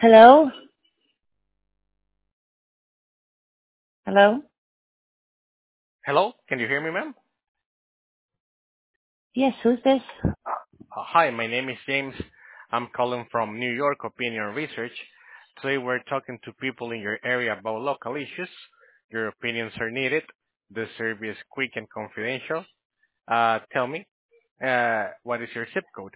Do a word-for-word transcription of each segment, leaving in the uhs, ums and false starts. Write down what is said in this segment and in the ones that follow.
Hello? Hello? Hello, can you hear me, ma'am? Yes, who's this? Uh, hi, my name is James. I'm calling from New York Opinion Research. Today we're talking to people in your area about local issues. Your opinions are needed. The service is quick and confidential. Uh, tell me, uh, what is your zip code?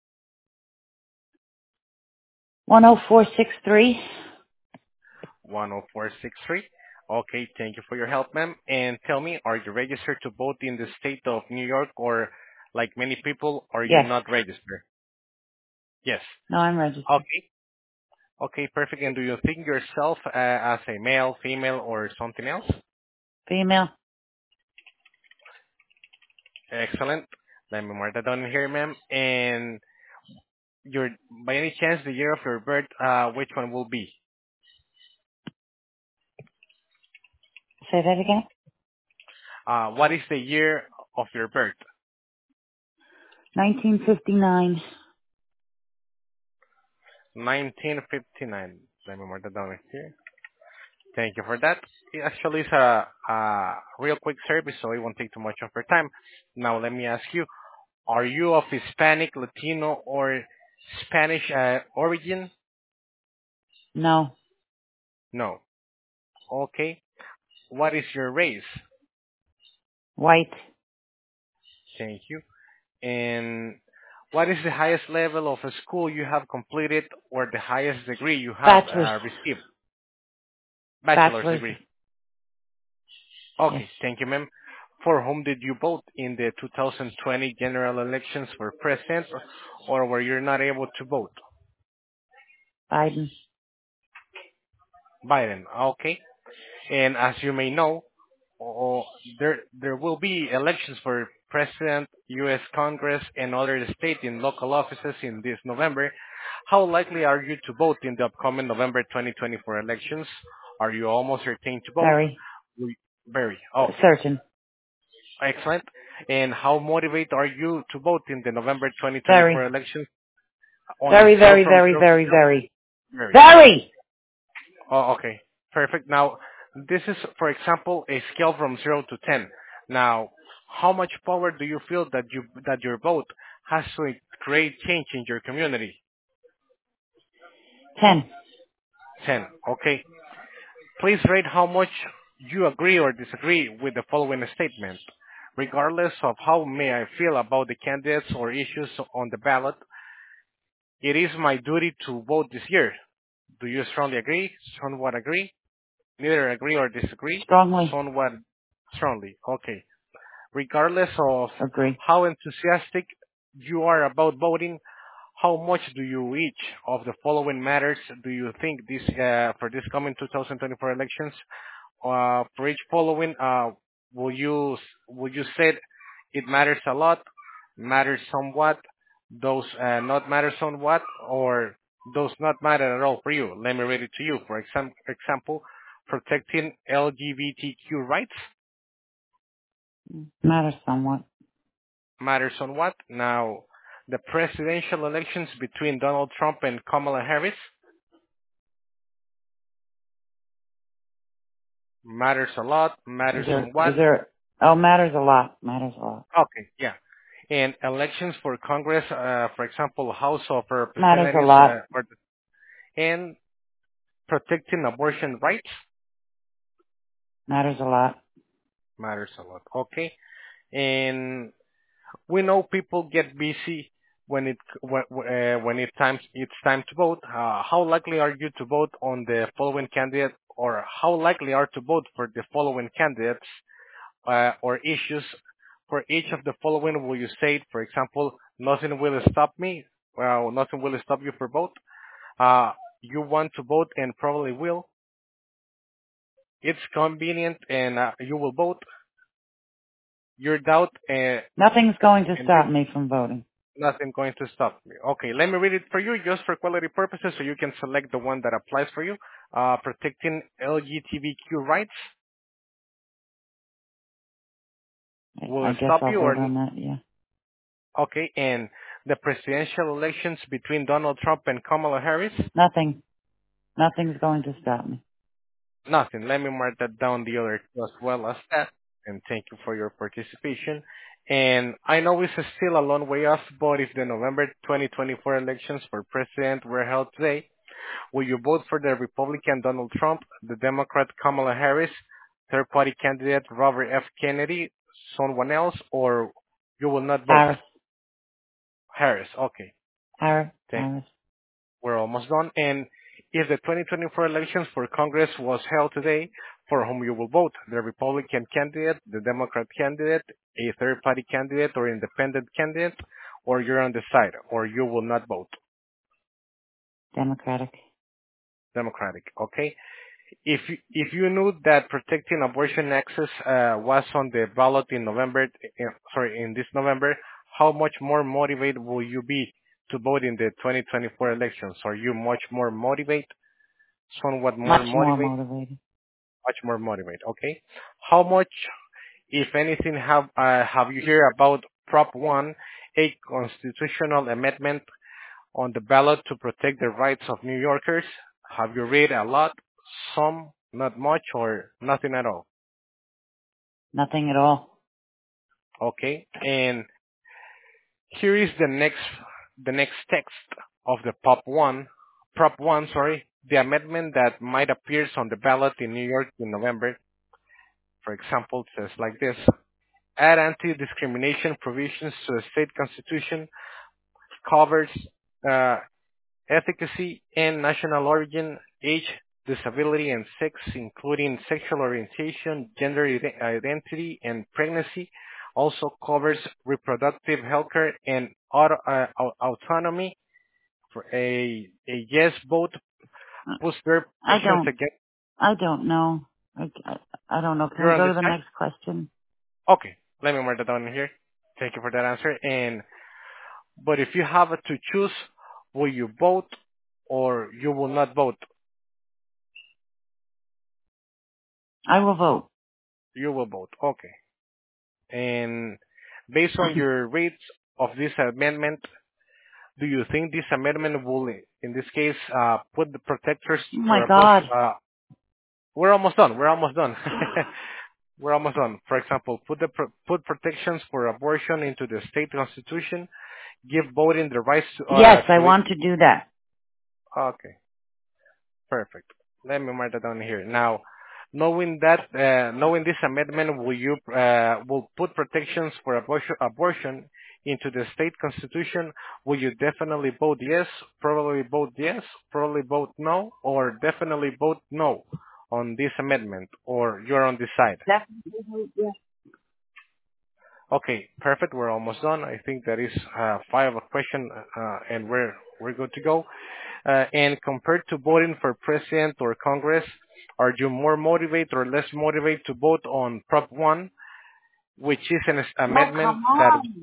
one oh four six three? one oh four six three. Okay, thank you for your help, ma'am. And tell me, are you registered to vote in the state of New York, or like many people, are you Yes. not registered? Yes. No, I'm registered. Okay. Okay, perfect. And do you think yourself uh, as a male, female, or something else? Female? Excellent. Let me mark that down here, ma'am. And your, by any chance, the year of your birth, uh, which one will be? Say that again? Uh, what is the year of your birth? nineteen fifty-nine. nineteen fifty-nine. Let me mark that down here. Thank you for that. It actually is a, a real quick service, so it won't take too much of your time. Now, let me ask you, are you of Hispanic, Latino, or Spanish uh, origin? No. No. Okay. What is your race? White? Thank you. And what is the highest level of a school you have completed or the highest degree you have Bachelor's. uh, received? Bachelor's Bachelor's. degree. Yes. Okay, thank you, ma'am. For whom did you vote in the two thousand twenty general elections for president, or were you not able to vote? Biden. Biden. Okay. And as you may know, oh, there there will be elections for president, U S. Congress, and other state and local offices in this November. How likely are you to vote in the upcoming November twenty twenty-four elections? Are you almost certain to vote? Very. We- Very. Okay. Certain. Excellent. And how motivated are you to vote in the November twenty twenty-four Very. elections on a Very, scale very, from very, zero to very, zero? very. Very. Very! Oh, okay. Perfect. Now, this is, for example, a scale from zero to ten. Now, how much power do you feel that you that your vote has to create change in your community? Ten. ten. Okay. Please rate how much you agree or disagree with the following statement. Regardless of how may I feel about the candidates or issues on the ballot, it is my duty to vote this year. Do you strongly agree? Somewhat agree? Neither agree or disagree? Strongly. Somewhat strongly. Okay. Regardless of Agree. how enthusiastic you are about voting, how much do you each of the following matters do you think this uh, for this coming two thousand twenty-four elections? Uh, for each following, uh, will you will you say it matters a lot, matters somewhat, those uh, not matter somewhat, or those not matter at all for you? Let me read it to you. For exam- example, protecting L G B T Q rights Matters somewhat. matters on what? Now, the presidential elections between Donald Trump and Kamala Harris matters a lot, Is matters there, on is what? there, oh, matters a lot. Matters a lot. Okay, yeah. And elections for Congress, uh, for example, House of Matters a Representatives, uh, lot. for the, and protecting abortion rights Matters a lot. matters a lot. Okay, and we know people get busy when it when, uh, when it times it's time to vote. Uh, how likely are you to vote on the following candidate, or how likely are to vote for the following candidates uh, or issues for each of the following? Will you say, for example, nothing will stop me? Well, nothing will stop you for vote. Uh, you want to vote and probably will. It's convenient and uh, you will vote. Your doubt uh, Nothing's going to and stop me from voting. nothing going to stop me. Okay, let me read it for you just for quality purposes so you can select the one that applies for you. Uh, protecting L G B T Q rights will I it guess stop I'll you or vote n- on that, yeah. okay? And the presidential elections between Donald Trump and Kamala Harris Nothing. Nothing's going to stop me. Nothing. Let me mark that down the other two as well as that. And thank you for your participation. And I know it's still a long way off, but if the November twenty twenty-four elections for president were held today, will you vote for the Republican Donald Trump, the Democrat Kamala Harris, third party candidate Robert F. Kennedy, someone else, or you will not vote? Harris. Harris. Okay. Harris. Thank Harris. We're almost done. And if the twenty twenty-four elections for Congress was held today, for whom you will vote? The Republican candidate, the Democrat candidate, a third-party candidate, or independent candidate, or you're undecided, or you will not vote? Democratic. Democratic. Okay. If you, if you knew that protecting abortion access uh, was on the ballot in November, uh, sorry, in this November, how much more motivated will you be to vote in the twenty twenty-four elections? Are you much more motivated? Somewhat more Much more motivated? motivated. Much more motivated. Okay. How much, if anything, have uh, have you heard about Prop one, a constitutional amendment on the ballot to protect the rights of New Yorkers? Have you read a lot, some, not much, or nothing at all? Nothing at all. Okay. And here is the next the next text of the Prop one, Prop one, sorry, the amendment that might appear on the ballot in New York in November. For example, it says like this: add anti-discrimination provisions to the state constitution, covers uh, efficacy and national origin, age, disability, and sex, including sexual orientation, gender ide- identity, and pregnancy. Also covers reproductive healthcare and auto, uh, au- autonomy. For a a yes vote, puts their I persons don't. against. I don't know. I, I, I don't know. Can You're we on go the to the side. next question? Okay, let me mark that down here. Thank you for that answer. And but if you have to choose, will you vote or you will not vote? I will vote. You will vote. Okay. And based on your rates of this amendment, do you think this amendment will, in this case, uh, put the protectors Oh my for abortion? God. Uh, we're almost done. We're almost done. We're almost done. For example, put the pro- put protections for abortion into the state constitution. Give voting the rights to uh, Yes, I to it. want to do that. Okay, perfect. Let me mark that down here. Now, knowing that, uh, knowing this amendment, will you uh, will put protections for abortion abortion into the state constitution? Will you definitely vote yes? Probably vote yes. Probably vote no, or definitely vote no on this amendment, or you're undecided? Definitely. Yes. Okay, perfect. We're almost done. I think that is uh, five question, uh, and we're we're good to go. Uh, and compared to voting for president or Congress, are you more motivated or less motivated to vote on Prop one, which is an s- No, amendment come that, on.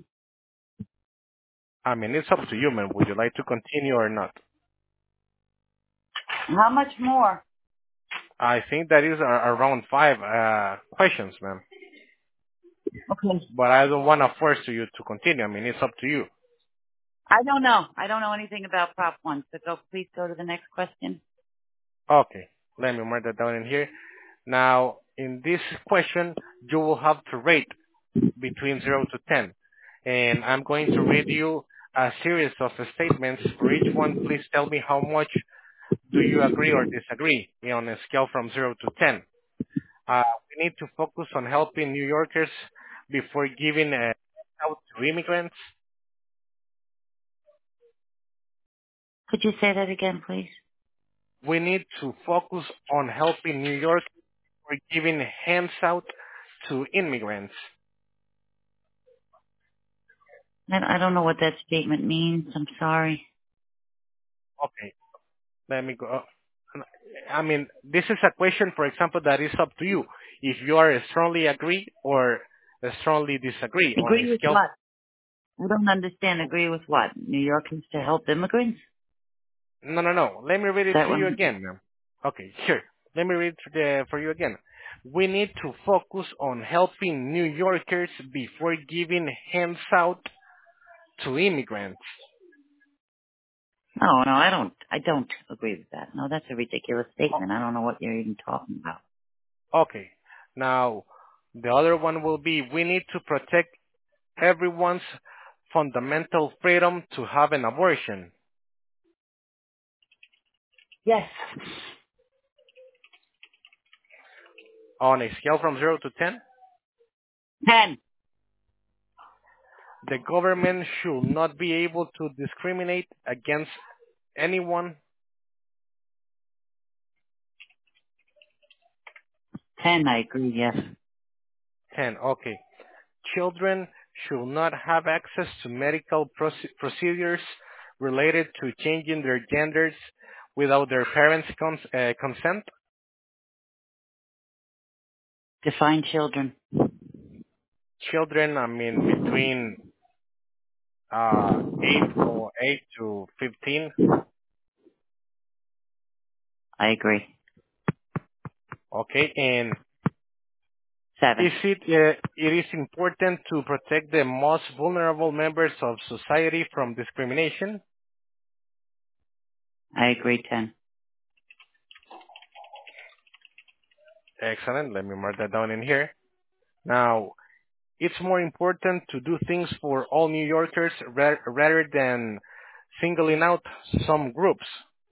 I mean, it's up to you, man. Would you like to continue or not? How much more? I think that is uh, around five uh, questions, man. Okay. But I don't want to force you to continue. I mean, it's up to you. I don't know. I don't know anything about Prop one. So go, please go to the next question. Okay, let me mark that down in here. Now, in this question, you will have to rate between zero to ten. And I'm going to read you a series of statements. For each one, please tell me how much do you agree or disagree on a scale from zero to ten. Uh, we need to focus on helping New Yorkers before giving uh, out to immigrants. Could you say that again, please? We need to focus on helping New York before giving hands out to immigrants. I, I don't know what that statement means. I'm sorry. Okay, let me go. I mean, this is a question, for example, that is up to you. If you are strongly agree or strongly disagree on Agree a with scale. what? I don't understand. Agree with what? New Yorkers to help immigrants? No, no, no. Let me read it That for you one? again, ma'am. Okay, sure. Let me read it for, the, for you again. We need to focus on helping New Yorkers before giving hands out to immigrants. No, no, I don't. I don't agree with that. No, that's a ridiculous statement. I don't know what you're even talking about. Okay. Now, the other one will be we need to protect everyone's fundamental freedom to have an abortion. Yes. On a scale from zero to ten, Ten. the government should not be able to discriminate against anyone. Ten, I agree, yes. ten. Okay. Children should not have access to medical proce- procedures related to changing their genders without their parents' cons- uh, consent. Define children. Children, I mean, between uh, eight or eight to fifteen. I agree. Okay, and Seven. is it uh, it is important to protect the most vulnerable members of society from discrimination? I agree, ten. Excellent. Let me mark that down in here. Now, it's more important to do things for all New Yorkers ra- rather than singling out some groups.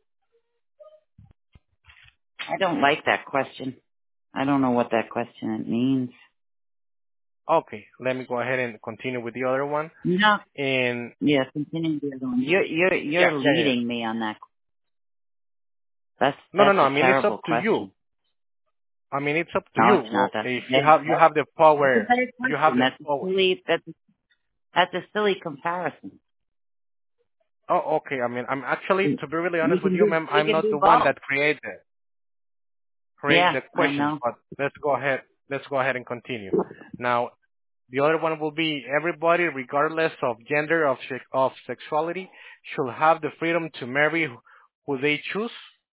I don't like that question. I don't know what that question means. Okay, let me go ahead and continue with the other one. No. And Yeah, continue the other one. You're, you're, yeah, you're yeah, yeah. leading me on that. That's, No, no, that's no. I a mean, it's terrible up to you. question. I mean, it's up to No, you. it's not. Well, That's a if you better, have you have the that's a power, better you have question. the That's a power. silly, that's, that's a silly comparison. Oh, okay. I mean, I'm actually, You to be really you honest with can you, do, ma'am, you I'm can not do the one both. that created create Yeah, the I questions. know. But let's go ahead. Let's go ahead and continue. Now, the other one will be everybody, regardless of gender, of se- of sexuality, should have the freedom to marry who they choose,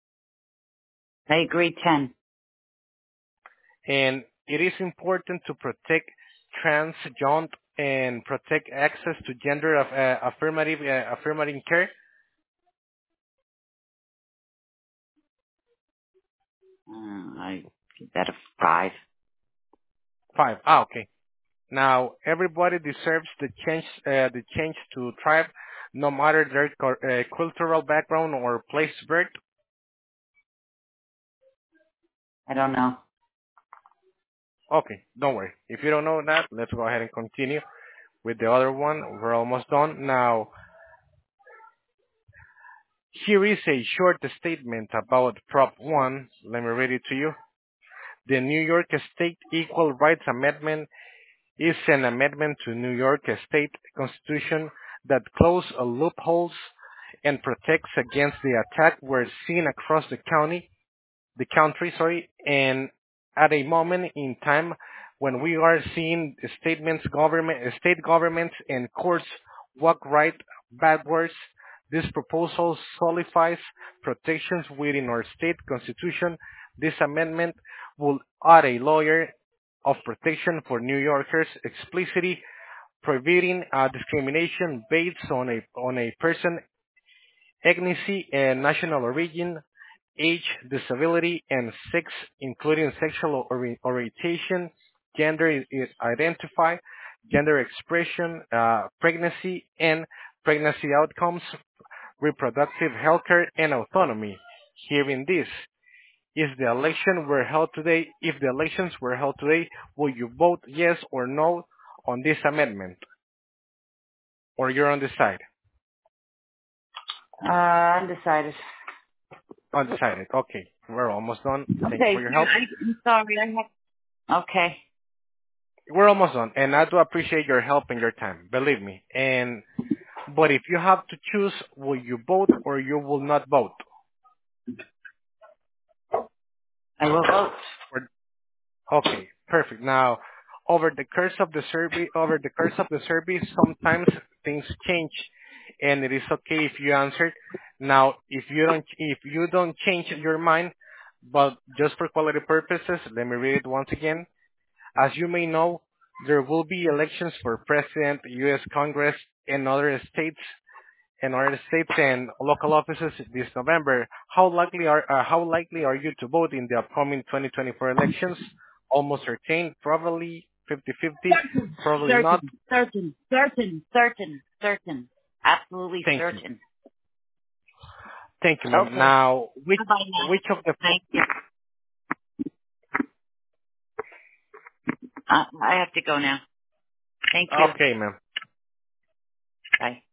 I agree, ten. and it is important to protect trans, young, and protect access to gender of, uh, affirmative uh, affirmative care. Uh, I give that a five. Five. Ah, okay. Now, everybody deserves the change, uh, the change to thrive, no matter their cul- uh, cultural background or place of birth. I don't know. Okay, don't worry. If you don't know that, let's go ahead and continue with the other one. We're almost done. Now, here is a short statement about Prop one. Let me read it to you. The New York State Equal Rights Amendment is an amendment to New York State Constitution that closes loopholes and protects against the attack we're seeing across the county, the country, sorry, and at a moment in time when we are seeing statements, government, state governments and courts walk right backwards, this proposal solidifies protections within our state constitution. This amendment will add a layer of protection for New Yorkers, explicitly prohibiting uh, discrimination based on a on a person ethnicity and national origin, age, disability, and sex, including sexual ori- orientation, gender i- i- identify, gender expression, uh, pregnancy and pregnancy outcomes, reproductive health care, and autonomy. Hearing this, is the election were held today, if the elections were held today, will you vote yes or no on this amendment? Or you're undecided? Uh, undecided. Undecided. Okay, we're almost done. Thank you for Okay, your yeah, help. I, I'm sorry. I have. Okay. We're almost done, and I do appreciate your help and your time. Believe me. And but if you have to choose, will you vote or you will not vote? I will vote. Or, okay, perfect. Now, over the course of the survey, over the course of the survey, sometimes things change, and it is okay if you answer. Now, if you don't, if you don't change your mind, but just for quality purposes, let me read it once again. As you may know, there will be elections for president, U S. Congress, and other states in our states and local offices this November, how likely are uh, how likely are you to vote in the upcoming twenty twenty-four elections? Almost certain, probably fifty-fifty, Certain, probably not. certain, certain, certain, certain, certain. Absolutely Thank you. certain. Thank you, ma'am. Okay. Now, which Bye-bye now. which of the Thank you. Uh, I have to go now. Thank you. okay, ma'am. Bye.